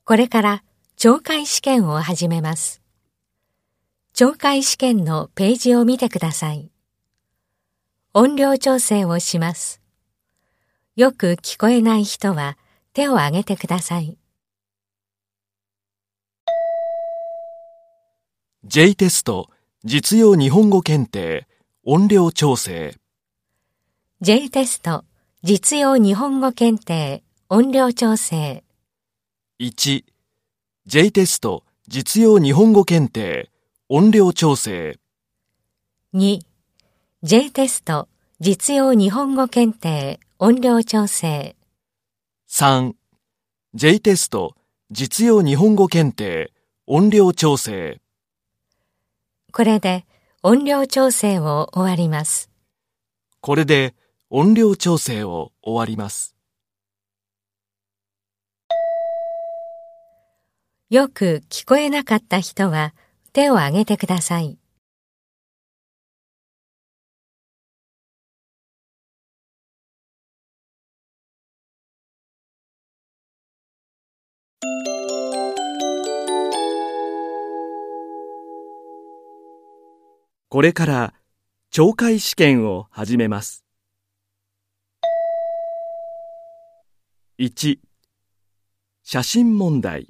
これから懲戒試験を始めます。懲戒試験のページを見てください。音量調整をします。よく聞こえない人は手を挙げてください。 J テスト実用日本語検定音量調整。 J テスト実用日本語検定音量調整。 1. J テスト実用日本語検定音量調整。 2. J テスト実用日本語検定音量調整。 3. J テスト実用日本語検定音量調整。 これで音量調整を終わります。 これで音量調整を終わります。 よく聞こえなかった人は手を挙げてください。 これから懲戒試験を始めます。1. 写真問題。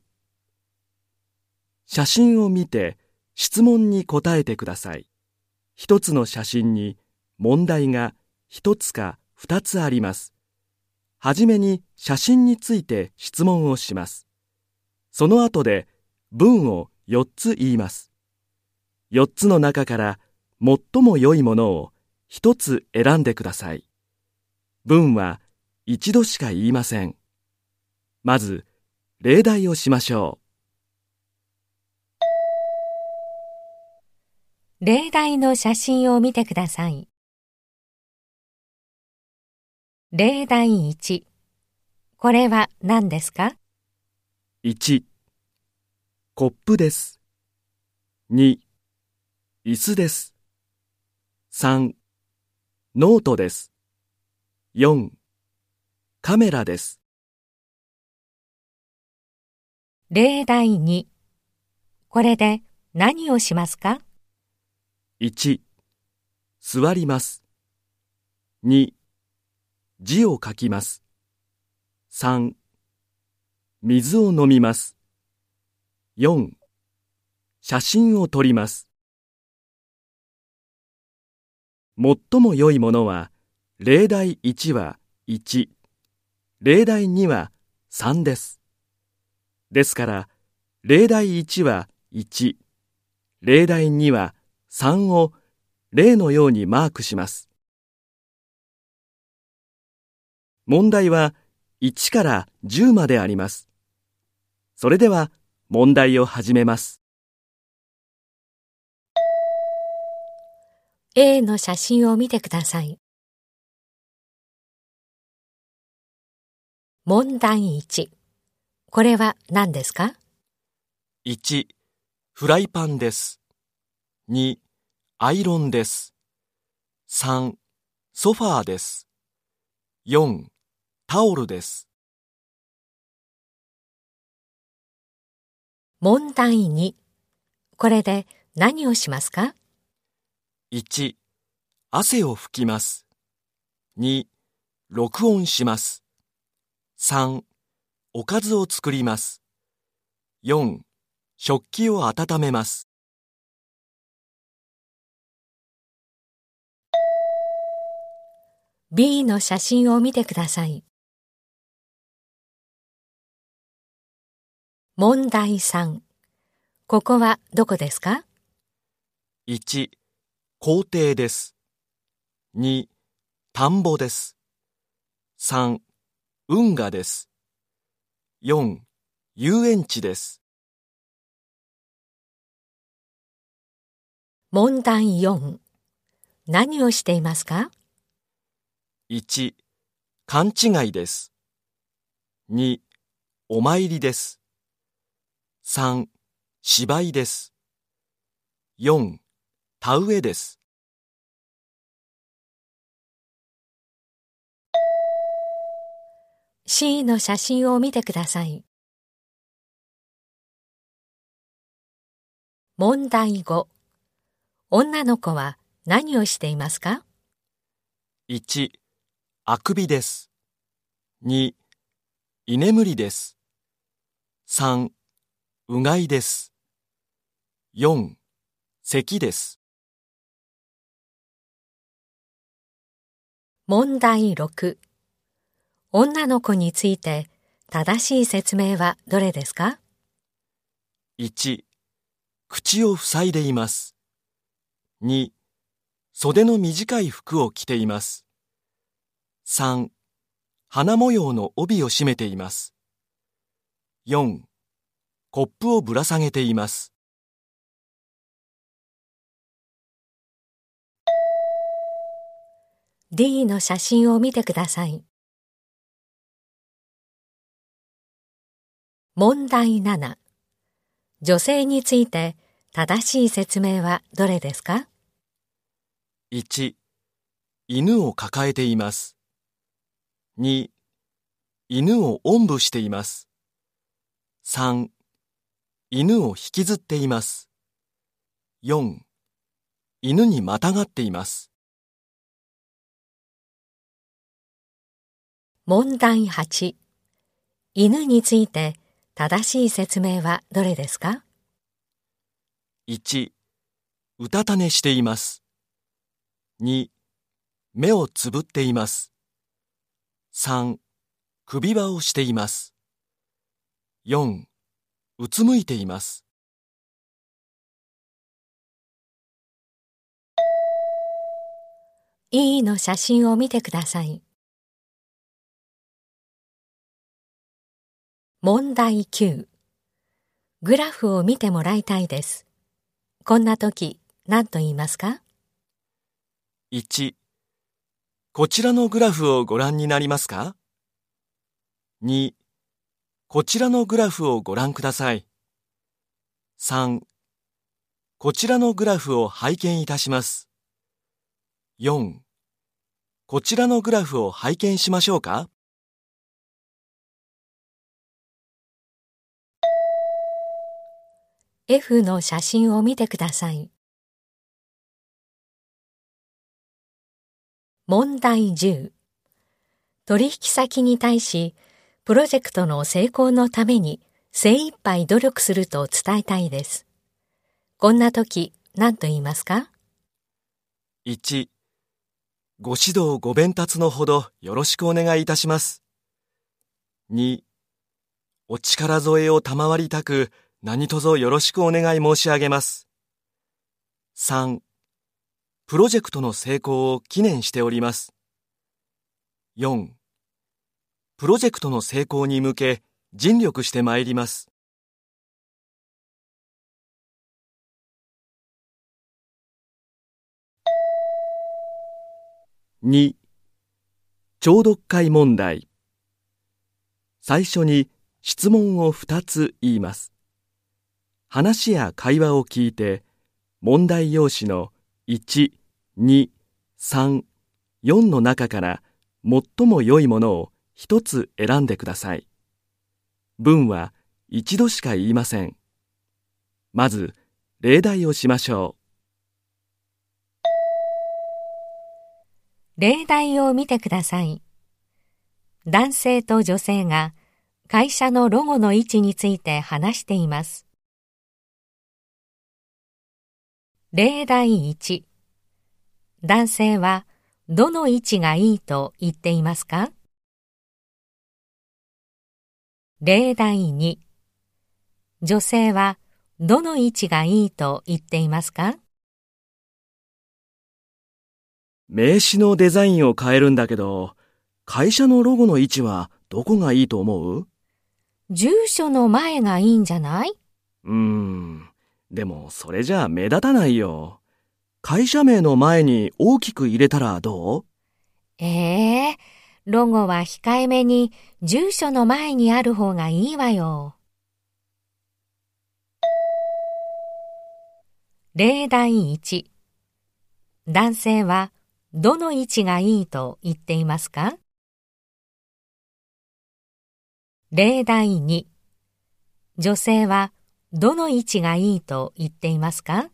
写真を見て質問に答えてください。一つの写真に問題が一つか二つあります。はじめに写真について質問をします。その後で文を4つ言います。4つの中から最も良いものを1つ選んでください。文は一度しか言いません。まず例題をしましょう。例題の写真を見てください。例題1。これは何ですか？ 1. コップです。2. 椅子です。3. ノートです。4. カメラです。 例題2。これで何をしますか？ 1. 座ります。2. 字を書きます。3. 水を飲みます。4. 写真を撮ります。最も良いものは、例題1は1、例題2は3です。ですから、例題1は1、例題2は3を例のようにマークします。問題は1から10まであります。それでは問題を始めます。 A の写真を見てください。問題1。これは何ですか？ 1. フライパンです。2. アイロンです。3. ソファーです。4. タオルです。 問題2。これで何をしますか？ 1. 汗を拭きます。2. 録音します。3. おかずを作ります。4. 食器を温めます。 B の写真を見てください。問題3。ここはどこですか？ 1. 校庭です。2. 田んぼです。3. 運河です。4. 遊園地です。 問題4。何をしていますか？ 1. 勘違いです。2. お参りです。3. 芝居です。4. 田植えです。 C の写真を見てください。 問題5。女の子は何をしていますか？ 1、あくびです。2、居眠りです。3、うがいです。4、咳です。 問題6。女の子について正しい説明はどれですか？ 1、口を塞いでいます。2、袖の短い服を着ています。3、花模様の帯を締めています。4、コップをぶら下げています。 D の写真を見てください。問題7。女性について正しい説明はどれですか？ 1、犬を抱えています。2、犬をおんぶしています。3、犬を引きずっています。4、犬にまたがっています。 問題8。犬について正しい説明はどれですか？ 1、うたた寝しています。2、目をつぶっています。3、首輪をしています。4、うつむいています。 E の写真を見てください。問題9。グラフを見てもらいたいです。こんな時、何と言いますか？ 1、こちらのグラフをご覧になりますか？ 2、こちらのグラフをご覧ください。3、こちらのグラフを拝見いたします。4、こちらのグラフを拝見しましょうか？ F の写真を見てください。問題10。取引先に対し、プロジェクトの成功のために精一杯努力すると伝えたいです。こんな時、何と言いますか？ 1、ご指導ご鞭達のほどよろしくお願いいたします。2、お力添えを賜りたく何卒よろしくお願い申し上げます。3、プロジェクトの成功を記念しております。4、プロジェクトの成功に向け尽力してまいります。2、聴読会問題。最初に質問を2つ言います。話や会話を聞いて、問題用紙の1、2、3、4の中から最も良いものを1つ選んでください。文は一度しか言いません。まず、例題をしましょう。例題を見てください。男性と女性が会社のロゴの位置について話しています。例題1。男性はどの位置がいいと言っていますか？例題2。女性はどの位置がいいと言っていますか？ 名刺のデザインを変えるんだけど、会社のロゴの位置はどこがいいと思う？ 住所の前がいいんじゃない？ でもそれじゃあ目立たないよ。会社名の前に大きく入れたらどう？ ロゴは控えめに住所の前にある方がいいわよ。例題1。男性はどの位置がいいと言っていますか？例題2。女性はどの位置がいいと言っていますか？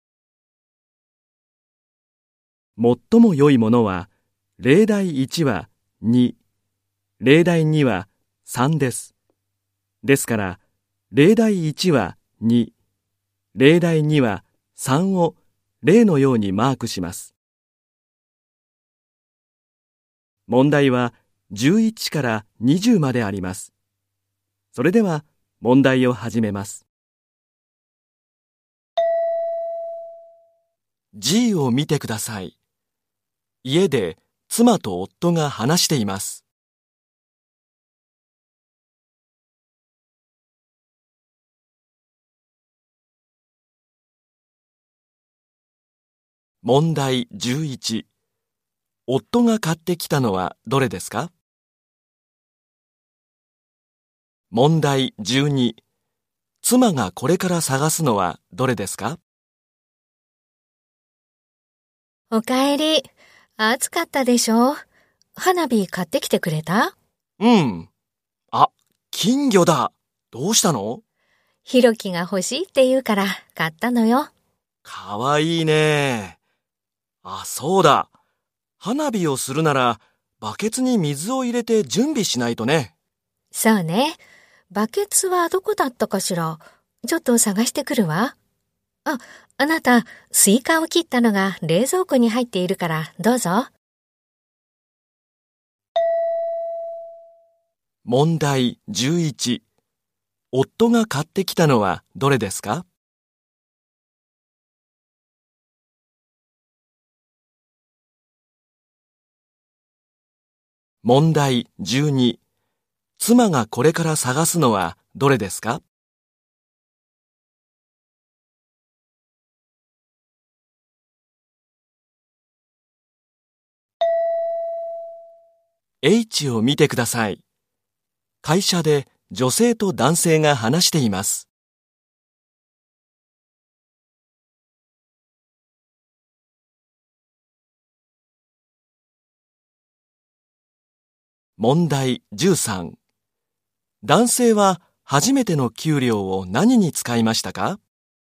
最も良いものは、例題1は2、例題2は3です。ですから、例題1は2、例題2は3を例のようにマークします。問題は11から20まであります。それでは問題を始めます。G を見てください。家で妻と夫が話しています。問題11。夫が買ってきたのはどれですか？問題12。妻がこれから探すのはどれですか？ おかえり。暑かったでしょ？花火買ってきてくれた？ うん。あ、金魚だ。どうしたの？ ひろきが欲しいって言うから買ったのよ。 かわいいね。あ、そうだ。花火をするなら、バケツに水を入れて準備しないとね。 そうね。バケツはどこだったかしら？ちょっと探してくるわ。あなた、スイカを切ったのが冷蔵庫に入っているからどうぞ。 問題11。夫が買ってきたのはどれですか？問題12。妻がこれから探すのはどれですか？H を見てください。会社で女性と男性が話しています。問題13。男性は初めての給料を何に使いましたか？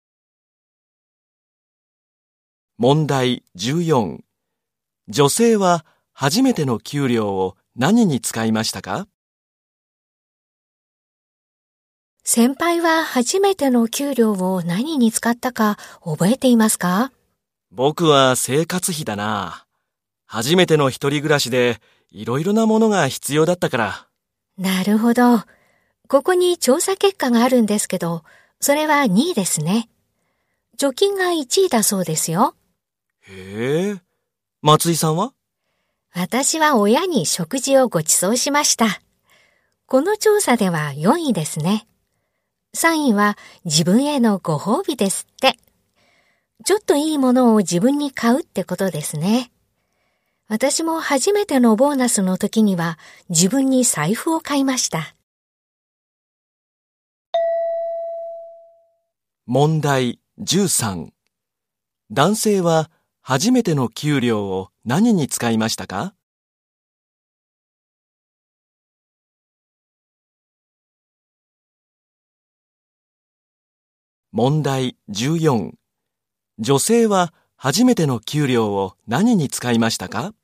問題14。女性は初めての給料を何に使いましたか？ 先輩は初めての給料を何に使ったか覚えていますか？ 僕は生活費だな。初めての一人暮らしでいろいろなものが必要だったから。 なるほど。ここに調査結果があるんですけど、それは2位ですね。貯金が1位だそうですよ。 へえ。松井さんは？ 私は親に食事をご馳走しました。この調査では4位ですね。3位は自分へのご褒美ですって。ちょっといいものを自分に買うってことですね。私も初めてのボーナスの時には自分に財布を買いました。 問題13。男性は初めての給料を何に使いましたか？問題14。女性は初めての給料を何に使いましたか？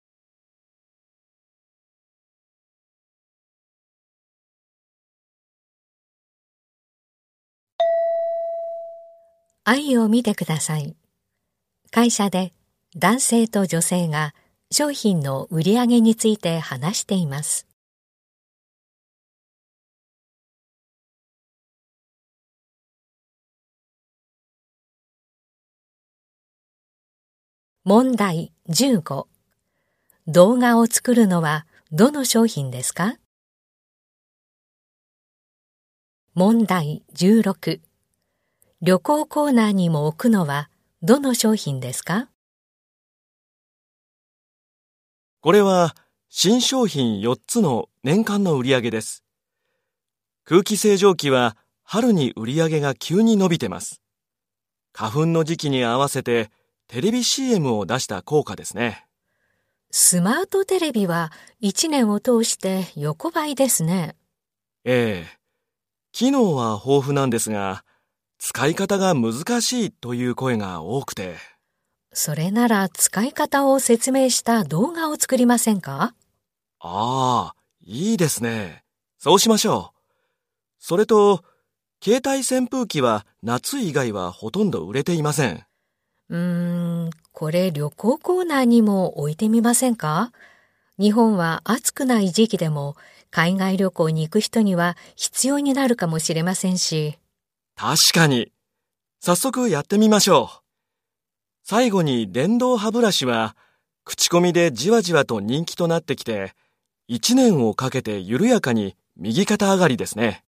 愛を見てください。会社で男性と女性が商品の売り上げについて話しています。問題15。動画を作るのはどの商品ですか？問題16。旅行コーナーにも置くのはどの商品ですか？ これは新商品4つの年間の売り上げです。空気清浄機は春に売り上げが急に伸びてます。花粉の時期に合わせてテレビ CM を出した効果ですね。 スマートテレビは1年を通して横ばいですね。 ええ。機能は豊富なんですが、 使い方が難しいという声が多くて。 それなら使い方を説明した動画を作りませんか？ ああ、いいですね。そうしましょう。それと、携帯扇風機は夏以外はほとんど売れていません。 これ旅行コーナーにも置いてみませんか？日本は暑くない時期でも海外旅行に行く人には必要になるかもしれませんし。 確かに。早速やってみましょう。最後に電動歯ブラシは、口コミでじわじわと人気となってきて、1年をかけて緩やかに右肩上がりですね。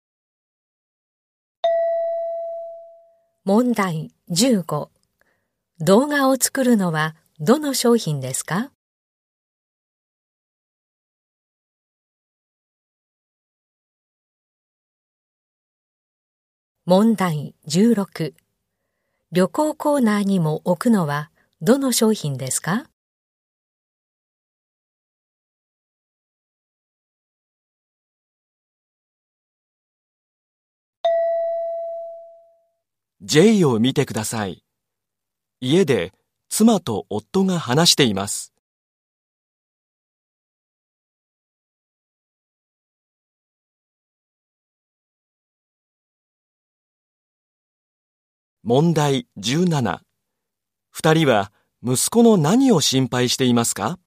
問題15。動画を作るのはどの商品ですか？問題16。旅行コーナーにも置くのはどの商品ですか？ J を見てください。家で妻と夫が話しています。問題17。2人は息子の何を心配していますか？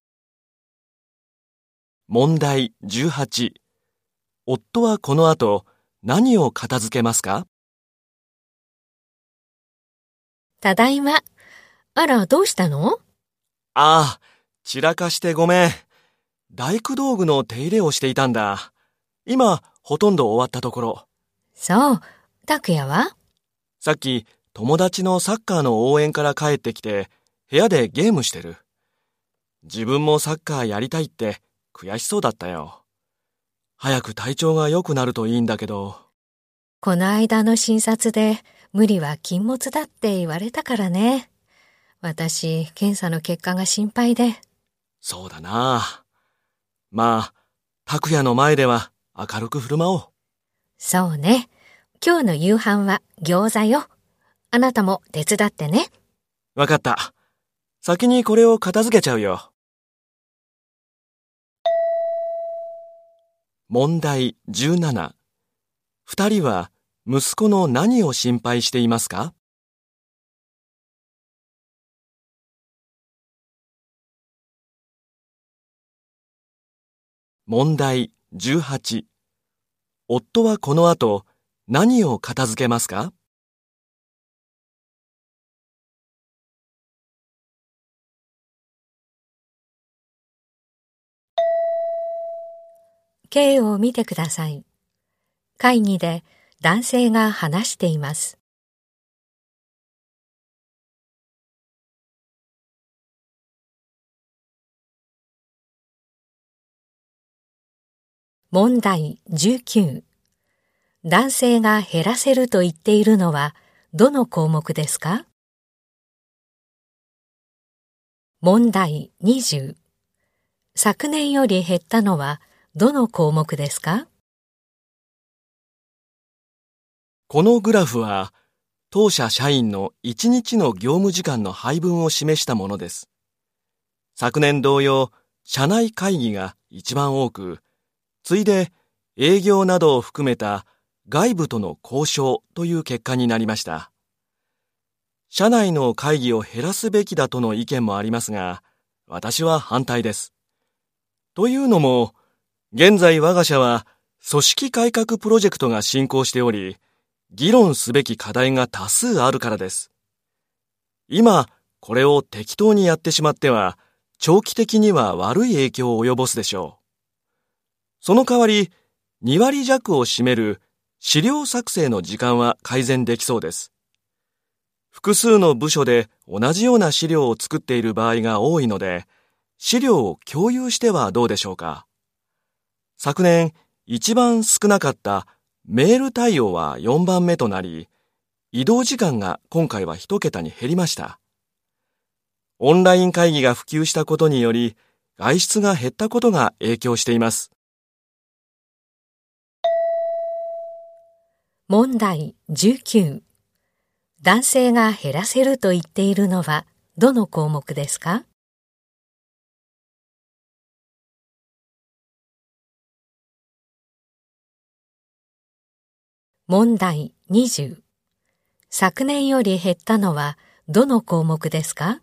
問題18。夫はこの後何を片付けますか？ ただいま。あら、どうしたの？ ああ、散らかしてごめん。大工道具の手入れをしていたんだ。今、ほとんど終わったところ。 そう。拓也は？ さっき、友達のサッカーの応援から帰ってきて、部屋でゲームしてる。自分もサッカーやりたいって悔しそうだったよ。早く体調が良くなるといいんだけど。 この間の診察で無理は禁物だって言われたからね。私、検査の結果が心配で。 そうだな。まあ、拓也の前では明るく振る舞おう。 そうね。今日の夕飯は餃子よ。あなたも手伝ってね。 わかった。先にこれを片付けちゃうよ。問題17。2人は息子の何を心配していますか？問題18。夫はこの後何を片付けますか？ K を見てください。会議で男性が話しています。問題19。男性が減らせると言っているのはどの項目ですか？問題20。昨年より減ったのはどの項目ですか？ このグラフは当社社員の1日の業務時間の配分を示したものです。昨年同様、社内会議が一番多く、次いで営業などを含めた外部との交渉という結果になりました。社内の会議を減らすべきだとの意見もありますが、私は反対です。というのも、現在我が社は組織改革プロジェクトが進行しており、議論すべき課題が多数あるからです。今、これを適当にやってしまっては、長期的には悪い影響を及ぼすでしょう。その代わり、2割弱を占める資料作成の時間は改善できそうです。複数の部署で同じような資料を作っている場合が多いので、資料を共有してはどうでしょうか。昨年、一番少なかったメール対応は4番目となり、移動時間が今回は1桁に減りました。オンライン会議が普及したことにより、外出が減ったことが影響しています。 問題19。 男性が減らせると言っているのはどの項目ですか？問題20。昨年より減ったのはどの項目ですか？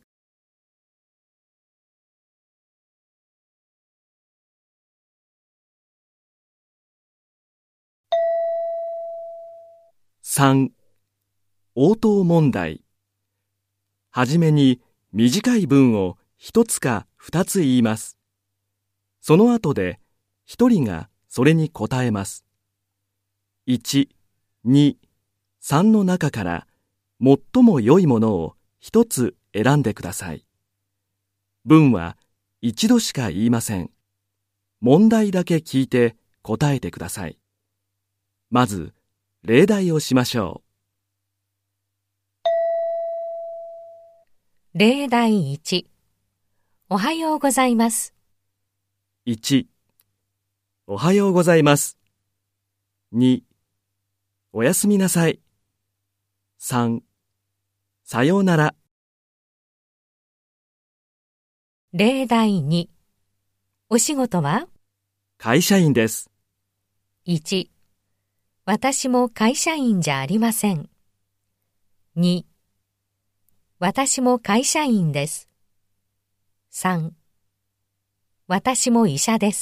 3、応答問題。はじめに短い文を一つか二つ言います。その後で一人がそれに答えます。1、2、3の中から最も良いものを一つ選んでください。文は一度しか言いません。問題だけ聞いて答えてください。まず、例題をしましょう。例題1。おはようございます。 1、おはようございます。2、おやすみなさい。3、さようなら。 例題2。お仕事は？ 会社員です。 1、私も会社員じゃありません。2、私も会社員です。3、私も医者です。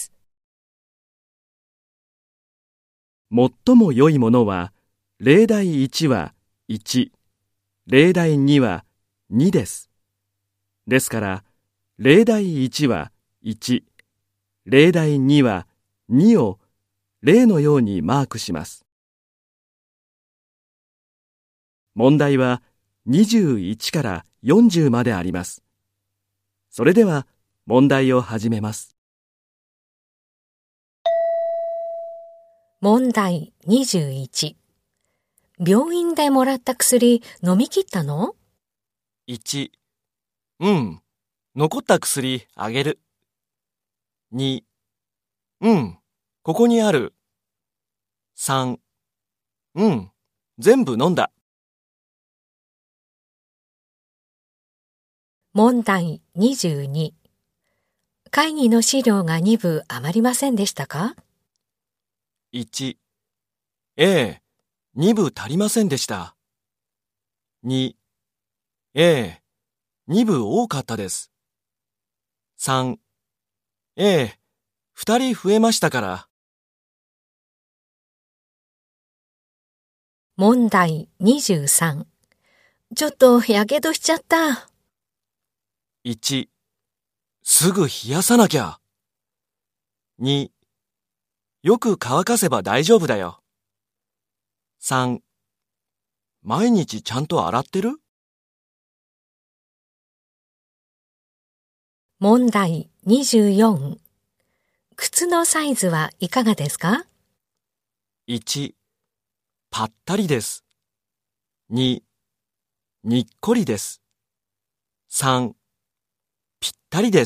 最も良いものは、例題1は1、例題2は2です。ですから、例題1は1、例題2は2を例のようにマークします。問題は21から40まであります。それでは問題を始めます。 問題21。病院でもらった薬飲み切ったの？ 1、うん、残った薬あげる。2、うん、ここにある。3、うん、全部飲んだ。 問題22。会議の資料が2部余りませんでしたか？ 1、ええ、2部足りませんでした。2、ええ、2部多かったです。3、ええ、2人増えましたから。 問題23。ちょっとやけどしちゃった。 1、すぐ冷やさなきゃ。2、よく乾かせば大丈夫だよ。3、毎日ちゃんと洗ってる？ 問題24。靴のサイズはいかがですか？ 1、ぱったりです。2、にっこりです。3、ぴったりです。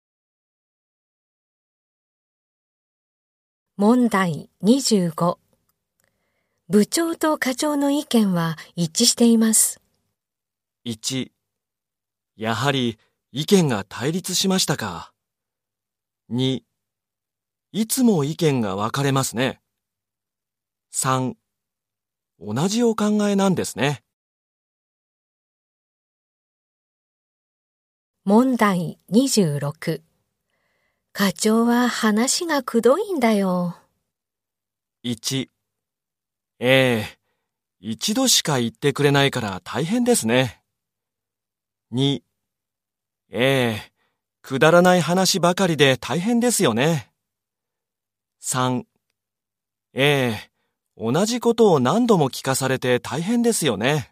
問題25。部長と課長の意見は一致しています。 1、やはり意見が対立しましたか。2、いつも意見が分かれますね。3、同じお考えなんですね。 問題26。課長は話がくどいんだよ。 1、ええ、一度しか言ってくれないから大変ですね。2、ええ、くだらない話ばかりで大変ですよね。3、ええ、同じことを何度も聞かされて大変ですよね。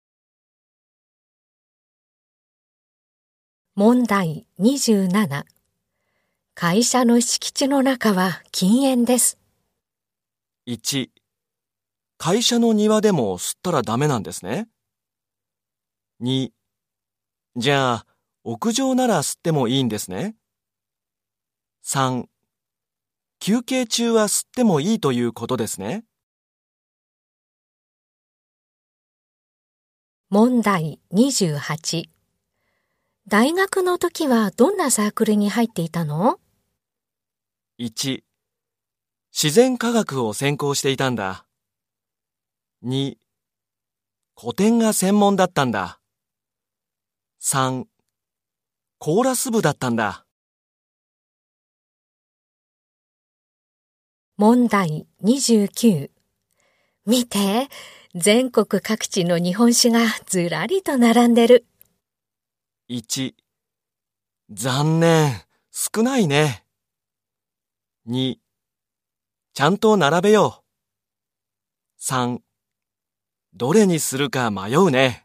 問題27。会社の敷地の中は禁煙です。 1、会社の庭でも吸ったらダメなんですね。2、じゃあ、屋上なら吸ってもいいんですね。3、休憩中は吸ってもいいということですね。 問題28。大学の時はどんなサークルに入っていたの？ 1、自然科学を専攻していたんだ。2、古典が専門だったんだ。3、コーラス部だったんだ。 問題29。見て、全国各地の日本酒がずらりと並んでる。 1、残念、少ないね。2、ちゃんと並べよう。3、どれにするか迷うね。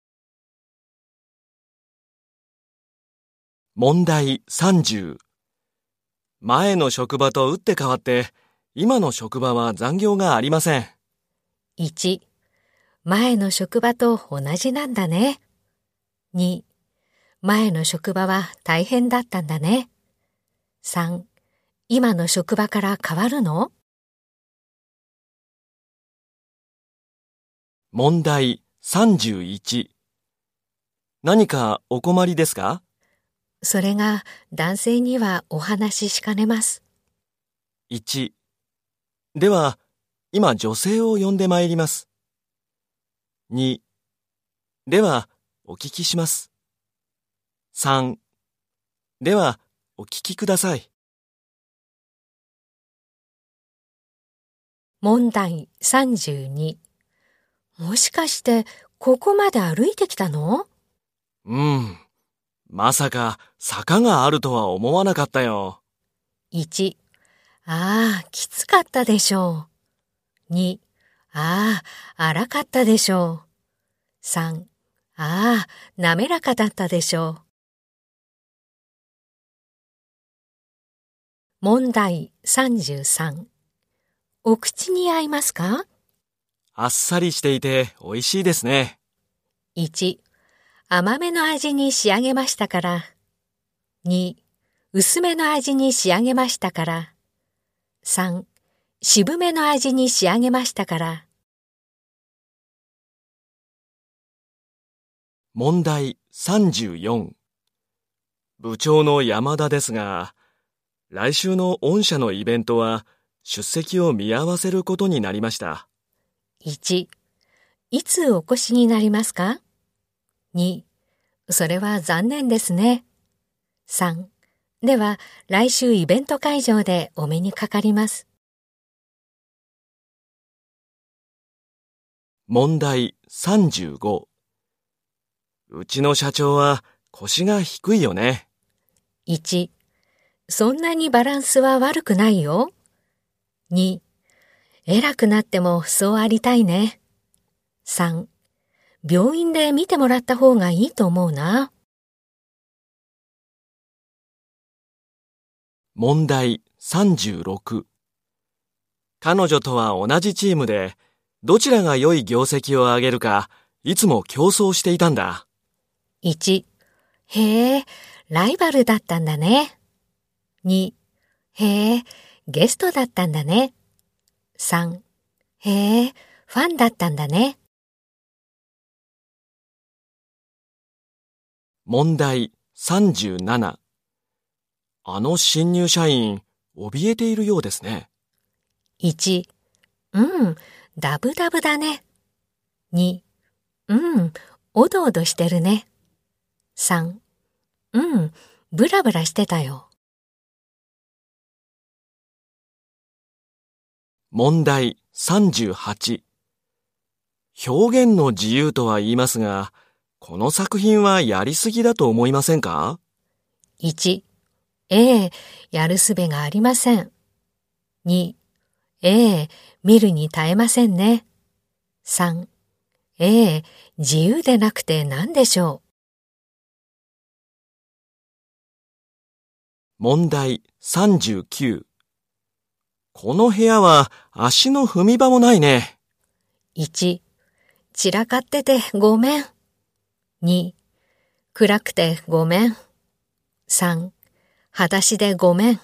問題30。前の職場と打って変わって、今の職場は残業がありません。 1、前の職場と同じなんだね。2、前の職場は大変だったんだね。3、今の職場から変わるの？ 問題31。何かお困りですか？ それが男性にはお話ししかねます。 1、では、今女性を呼んでまいります。2、では、お聞きします。3、では、お聞きください。 問題32。もしかしてここまで歩いてきたの？ まさか坂があるとは思わなかったよ。 1、ああ、きつかったでしょう。2、ああ、荒かったでしょう。3、ああ、滑らかだったでしょう。問題33。お口に合いますか？ あっさりしていて美味しいですね。 1、甘めの味に仕上げましたから。2、薄めの味に仕上げましたから。3、渋めの味に仕上げましたから。 問題34。部長の山田ですが、来週の御社のイベントは出席を見合わせることになりました。 1、いつお越しになりますか？ 2、それは残念ですね。3、では来週イベント会場でお目にかかります。 問題35。うちの社長は腰が低いよね。 1、そんなにバランスは悪くないよ。2、偉くなってもそうありたいね。3、病院で見てもらった方がいいと思うな。 問題36。彼女とは同じチームで、どちらが良い業績を上げるか、いつも競争していたんだ。 1、へえ、ライバルだったんだね。2、へえ、ゲストだったんだね。3、へえ、ファンだったんだね。 問題37。あの新入社員、怯えているようですね。 1、ダブダブだね。2、おどおどしてるね。3、ブラブラしてたよ。 問題38。表現の自由とは言いますが、この作品はやりすぎだと思いませんか？ 1、ええ、やるすべがありません。2、ええ、見るに耐えませんね。3、ええ、自由でなくて何でしょう。 問題39。この部屋は足の踏み場もないね。 1、散らかっててごめん。2、暗くてごめん。3、裸足でごめん。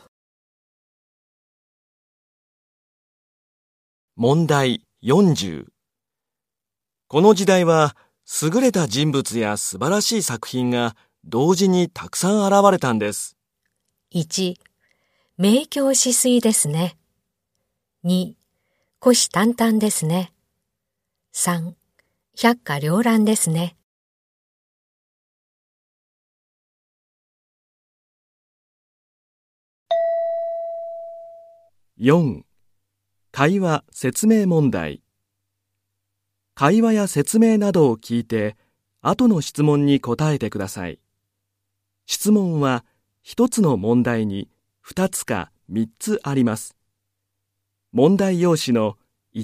問題40。この時代は優れた人物や素晴らしい作品が同時にたくさん現れたんです。 1、明鏡止水ですね。2、虎視眈々ですね。3、百花繚乱ですね。 4、会話説明問題。会話や説明などを聞いて、後の質問に答えてください。質問は一つの問題に2つか3つあります。問題用紙の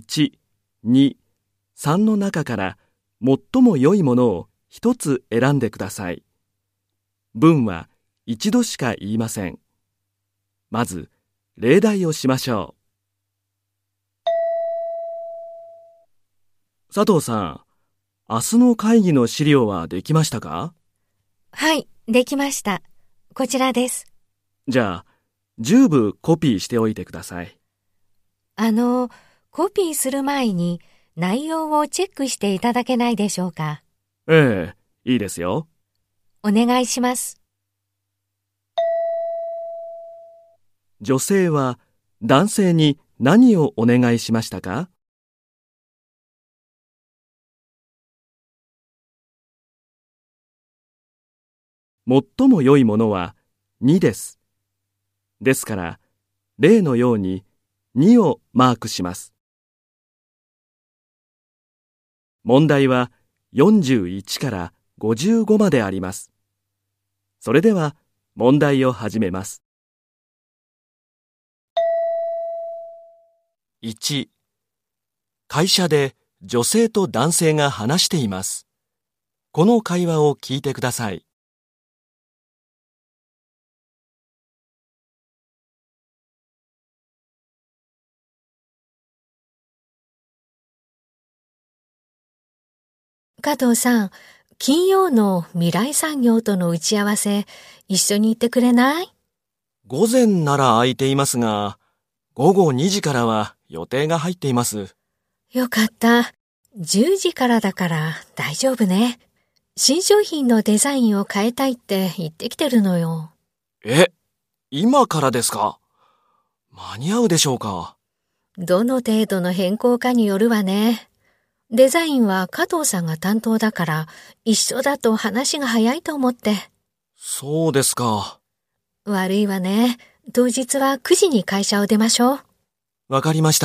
1、2、3の中から最も良いものを1つ選んでください。文は一度しか言いません。まず、例題をしましょう。佐藤さん、明日の会議の資料はできましたか？ はい、できました。こちらです。 じゃあ、10部コピーしておいてください。 コピーする前に内容をチェックしていただけないでしょうか？ ええ、いいですよ。 お願いします。 女性は男性に何をお願いしましたか？最も良いものは2です。ですから、例のように2をマークします。問題は41から55まであります。それでは問題を始めます。 1、会社で女性と男性が話しています。この会話を聞いてください。 加藤さん、金曜の未来産業との打ち合わせ、一緒に行ってくれない？ 午前なら空いていますが、午後2時からは予定が入っています。 よかった。10時からだから大丈夫ね。新商品のデザインを変えたいって言ってきてるのよ。 え、今からですか？間に合うでしょうか？ どの程度の変更かによるわね。デザインは加藤さんが担当だから、一緒だと話が早いと思って。 そうですか。 悪いわね。当日は9時に会社を出ましょう。 わかりました。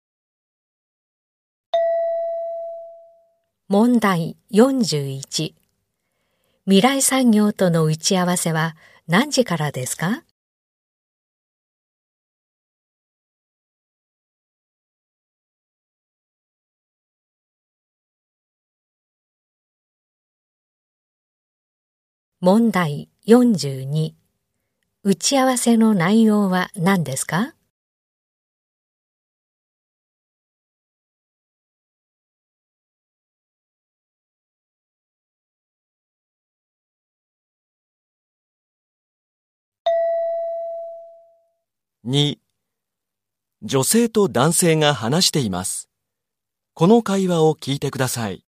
問題41。未来産業との打ち合わせは何時からですか？問題42。打ち合わせの内容は何ですか？ 2、女性と男性が話しています。この会話を聞いてください。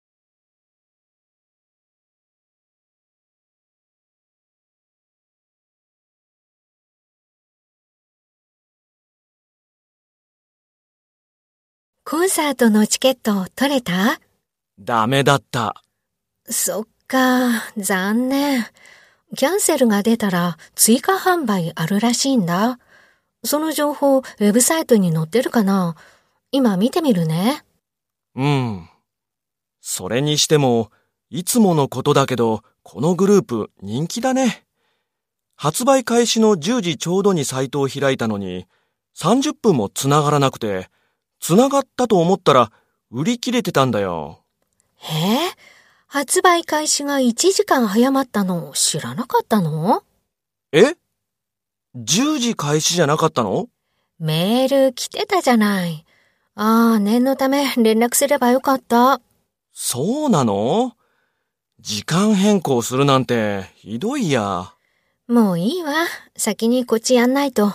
コンサートのチケット取れた？ ダメだった。 そっか、残念。キャンセルが出たら追加販売あるらしいんだ。その情報、ウェブサイトに載ってるかな？今見てみるね。 うん。それにしても、いつものことだけど、このグループ人気だね。発売開始の10時ちょうどにサイトを開いたのに、30分も繋がらなくて、繋がったと思ったら売り切れてたんだよ。 発売開始が1時間早まったの知らなかったの？ え？ 10 時開始じゃなかったの？ メール来てたじゃない。念のため連絡すればよかった。 そうなの？時間変更するなんてひどいや。 もういいわ。先にこっちやんないと。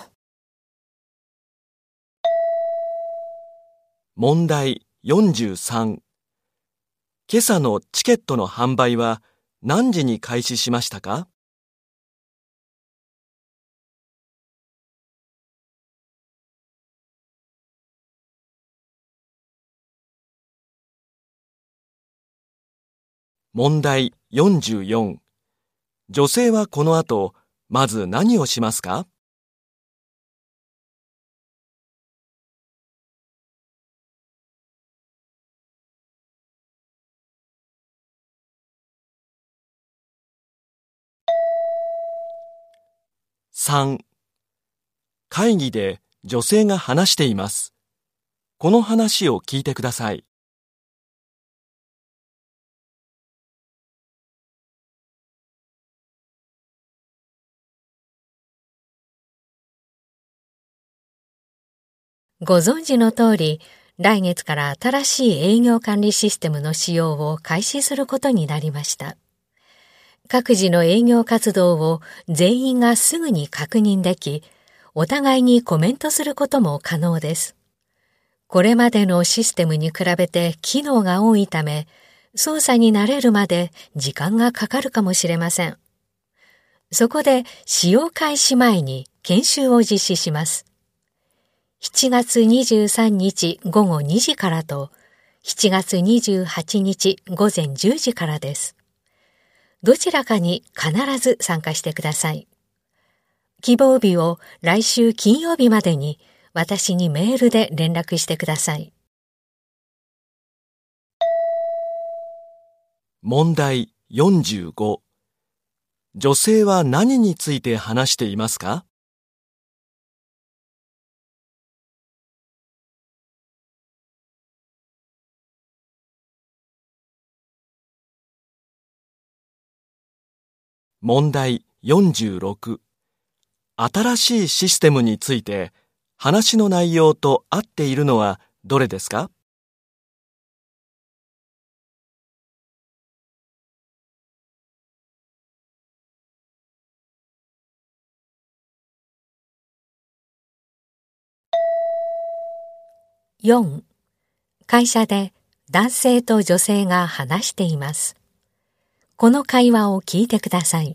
問題43。 今朝のチケットの販売は何時に開始しましたか？問題44。女性はこの後、まず何をしますか？3、会議で女性が話しています。この話を聞いてください。 ご存知の通り、来月から新しい営業管理システムの使用を開始することになりました。各自の営業活動を全員がすぐに確認でき、お互いにコメントすることも可能です。これまでのシステムに比べて機能が多いため、操作に慣れるまで時間がかかるかもしれません。そこで使用開始前に研修を実施します。7月23日午後2時からと、7月28日午前10時からです。どちらかに必ず参加してください。希望日を来週金曜日までに私にメールで連絡してください。 問題45。女性は何について話していますか？問題46。新しいシステムについて話の内容と合っているのはどれですか？ 4、会社で男性と女性が話しています。この会話を聞いてください。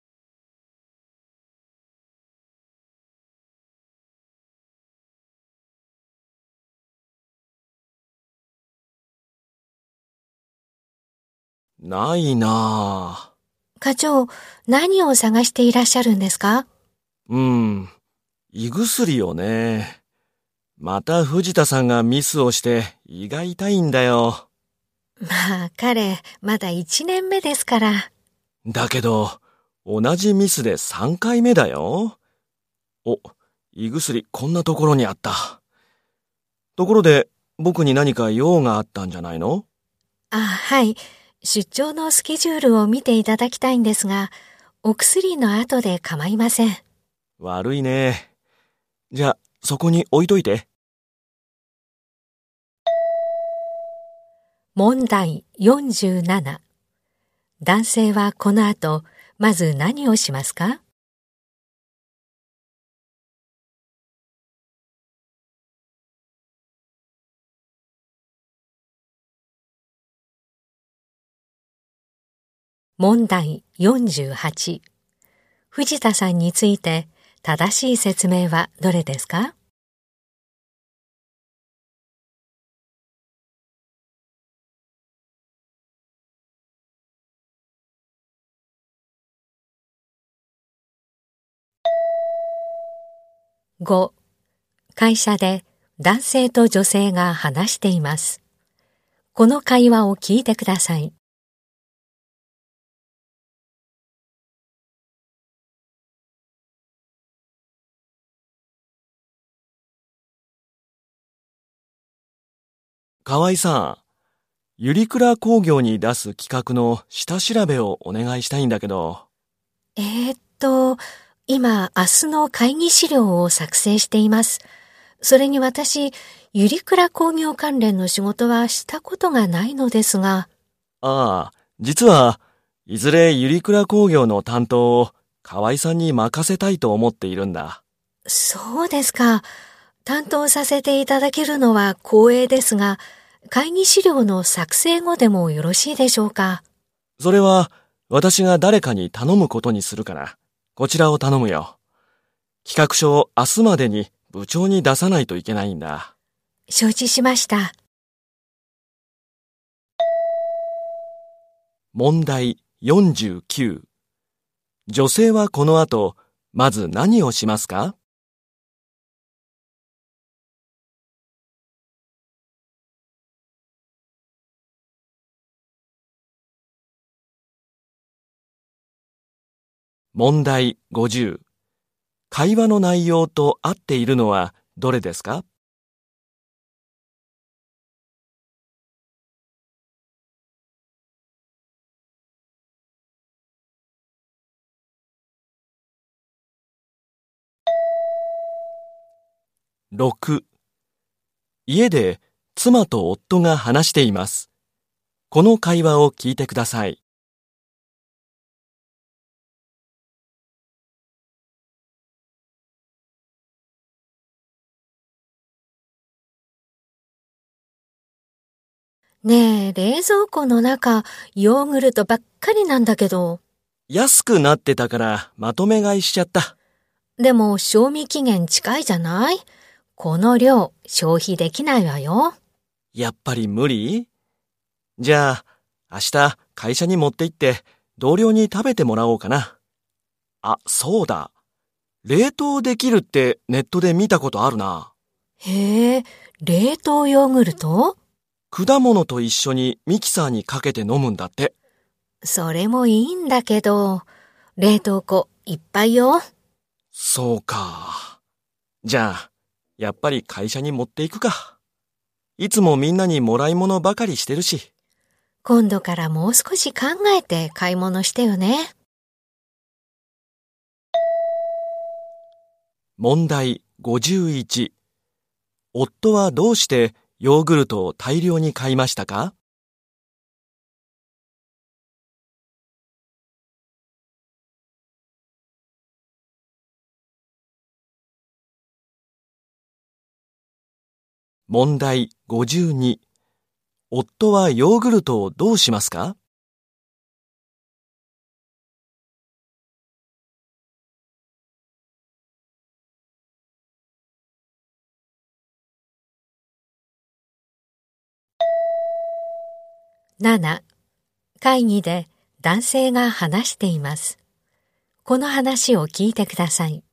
ないなぁ。 課長、何を探していらっしゃるんですか？ 胃薬よね。また藤田さんがミスをして胃が痛いんだよ。 まあ、彼、まだ1年目ですから。 だけど、同じミスで3回目だよ。お、胃薬こんなところにあった。ところで、僕に何か用があったんじゃないの？ はい。出張のスケジュールを見ていただきたいんですが、お薬の後で構いません。 悪いね。じゃあ、そこに置いといて。 問題47。男性はこの後、まず何をしますか？問題48。藤田さんについて正しい説明はどれですか？5、会社で男性と女性が話しています。この会話を聞いてください。 河合さん、ユリクラ工業に出す企画の下調べをお願いしたいんだけど。 今、明日の会議資料を作成しています。それに私、ユリクラ工業関連の仕事はしたことがないのですが。 実は、いずれユリクラ工業の担当を河合さんに任せたいと思っているんだ。 そうですか。担当させていただけるのは光栄ですが、 会議資料の作成後でもよろしいでしょうか？ それは私が誰かに頼むことにするから、こちらを頼むよ。企画書を明日までに部長に出さないといけないんだ。 承知しました。 問題49。女性はこの後、まず何をしますか？問題50。会話の内容と合っているのはどれですか？6。家で妻と夫が話しています。この会話を聞いてください。 ねえ、冷蔵庫の中、ヨーグルトばっかりなんだけど。 安くなってたからまとめ買いしちゃった。 でも、賞味期限近いじゃない？この量、消費できないわよ。 やっぱり無理？じゃあ、明日会社に持って行って同僚に食べてもらおうかな。あ、そうだ。冷凍できるってネットで見たことあるな。 へえ、冷凍ヨーグルト？ 果物と一緒にミキサーにかけて飲むんだって。 それもいいんだけど、冷凍庫いっぱいよ。 そうか。じゃあ、やっぱり会社に持っていくか。いつもみんなにもらい物ばかりしてるし。 今度からもう少し考えて買い物してよね。 問題51。夫はどうしてヨーグルトを大量に買いましたか？問題52。夫はヨーグルトをどうしますか？ 7、会議で男性が話しています。この話を聞いてください。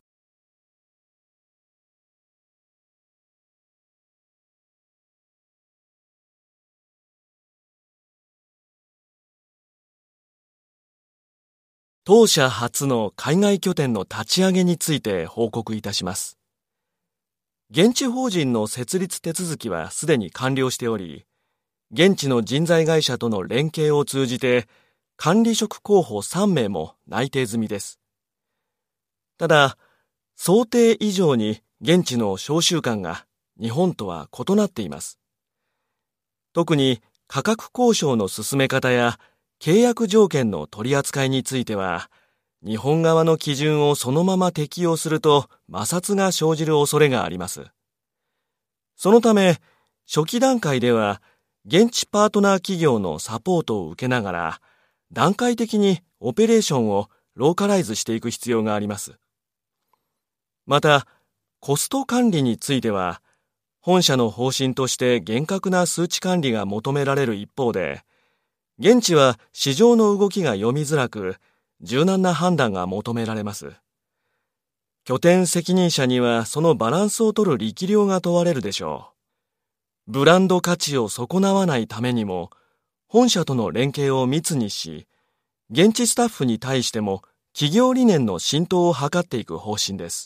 当社初の海外拠点の立ち上げについて報告いたします。現地法人の設立手続きはすでに完了しており、現地の人材会社との連携を通じて管理職候補3名も内定済みです。ただ、想定以上に現地の商習慣が日本とは異なっています。特に価格交渉の進め方や契約条件の取り扱いについては、日本側の基準をそのまま適用すると摩擦が生じる恐れがあります。そのため、初期段階では現地パートナー企業のサポートを受けながら、段階的にオペレーションをローカライズしていく必要があります。また、コスト管理については、本社の方針として厳格な数値管理が求められる一方で、現地は市場の動きが読みづらく、柔軟な判断が求められます。拠点責任者にはそのバランスを取る力量が問われるでしょう。ブランド価値を損なわないためにも、本社との連携を密にし、現地スタッフに対しても企業理念の浸透を図っていく方針です。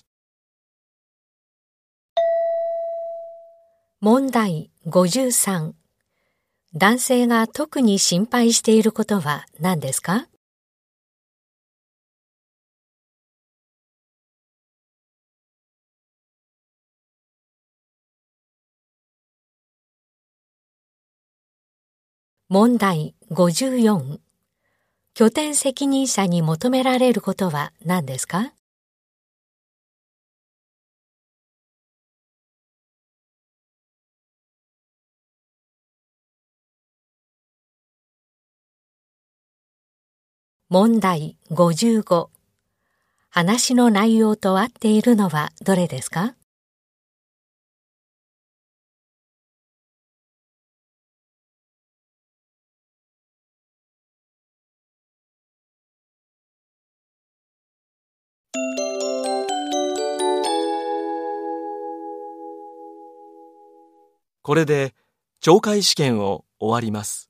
問題53。男性が特に心配していることは何ですか？問題54。拠点責任者に求められることは何ですか？ 問題55。話の内容と合っているのはどれですか？ これで懲戒試験を終わります。